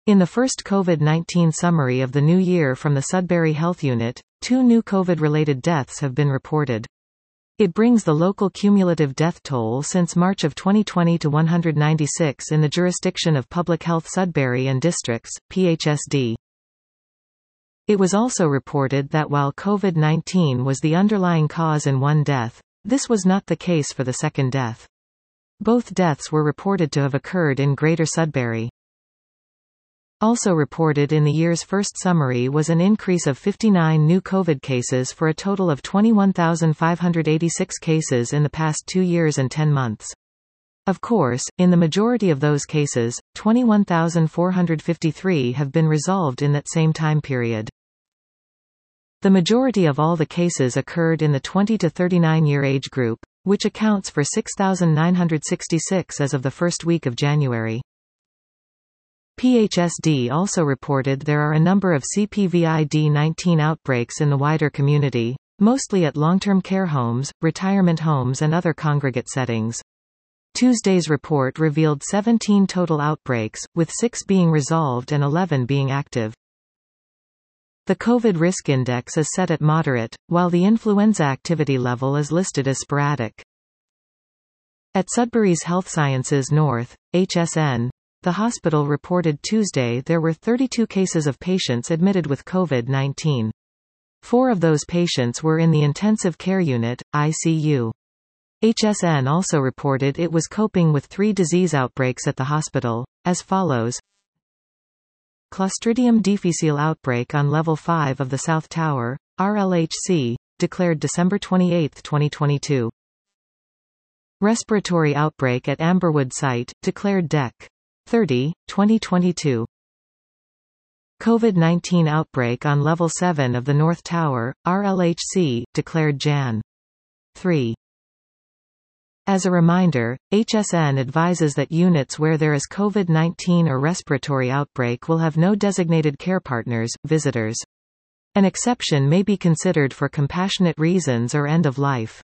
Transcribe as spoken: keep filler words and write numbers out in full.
In the first COVID nineteen summary of the new year from the Sudbury Health Unit, two new COVID-related deaths have been reported. It brings the local cumulative death toll since March of twenty twenty to one hundred ninety-six in the jurisdiction of Public Health Sudbury and Districts, P H S D. It was also reported that while COVID nineteen was the underlying cause in one death, this was not the case for the second death. Both deaths were reported to have occurred in Greater Sudbury. Also reported in the year's first summary was an increase of fifty-nine new COVID cases for a total of twenty-one thousand five hundred eighty-six cases in the past two years and ten months. Of course, in the majority of those cases, twenty-one thousand four hundred fifty-three have been resolved in that same time period. The majority of all the cases occurred in the twenty to thirty-nine year age group, which accounts for six thousand nine hundred sixty-six as of the first week of January. P H S D also reported there are a number of C P V I D nineteen outbreaks in the wider community, mostly at long-term care homes, retirement homes and other congregate settings. Tuesday's report revealed seventeen total outbreaks, with six being resolved and eleven being active. The COVID risk index is set at moderate, while the influenza activity level is listed as sporadic. At Sudbury's Health Sciences North, H S N, the hospital reported Tuesday there were thirty-two cases of patients admitted with COVID nineteen. Four of those patients were in the intensive care unit, I C U. H S N also reported it was coping with three disease outbreaks at the hospital, as follows. Clostridium difficile outbreak on level five of the South Tower, R L H C, declared December twenty-eighth, twenty twenty-two. Respiratory outbreak at Amberwood site, declared Dec thirty, twenty twenty-two. COVID nineteen outbreak on level seven of the North Tower, R L H C, declared January third. As a reminder, H S N advises that units where there is COVID nineteen or respiratory outbreak will have no designated care partners, visitors. An exception may be considered for compassionate reasons or end of life.